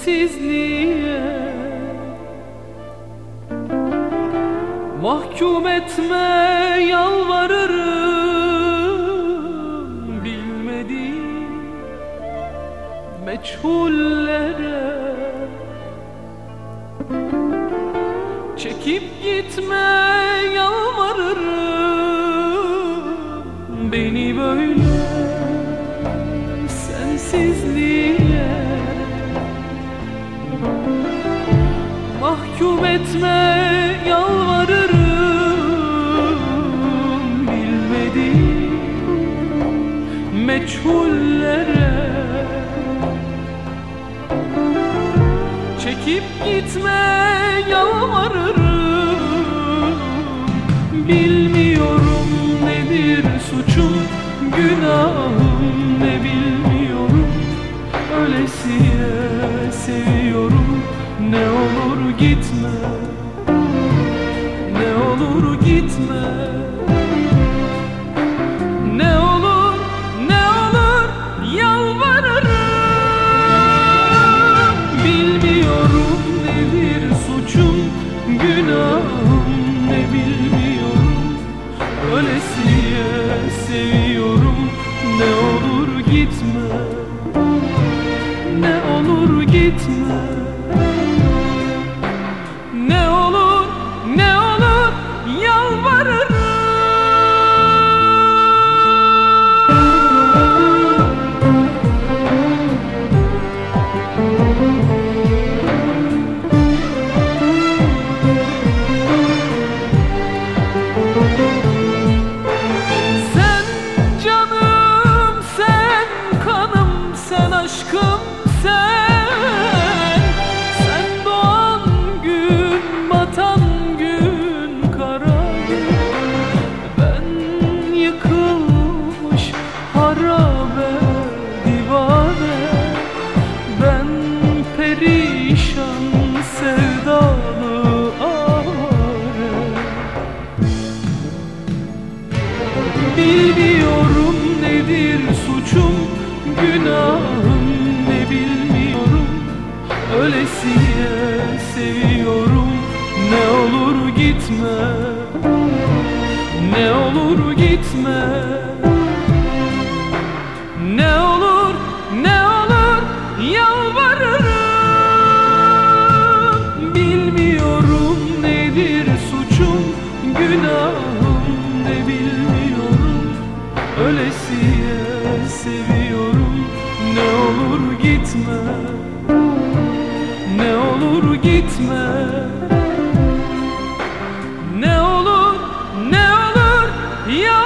sensizliğe. Mahkum etme yalvarırım bilmediğim meçhullere. Çekip gitme yalvarırım beni böyle sensizliğe. Mahkum etme yalvarırım bilmediğim meçhullere. Çekip gitme yalvarırım, bilmiyorum nedir suçum, günahım ne bilmiyorum. Ölesiye seviyorum, ne olur gitme, ne olur gitme. Ne olur, ne olur yalvarırım. Bilmiyorum nedir suçum, günahım ne bilmiyorum. Ölesiye seviyorum, ne olur gitme, ne olur gitme. Ne olur, ne olur yalvarırım. Sen canım, sen kanım, sen aşkım, sen. Sen doğan gün, batan gün kara. Ben yıkılmış harabe divane. Ben perişan sevdalı avare. Bilmiyorum nedir suçum, günahım ne bilmiyorum. Ölesiye seviyorum, ne olur gitme, ne olur gitme. Ne olur, ne olur yalvarırım. Bilmiyorum nedir suçum, günahım ne bilmiyorum. Ölesiye seviyorum, ne olur gitme, ne olur gitme. Ne olur, ne olur ya.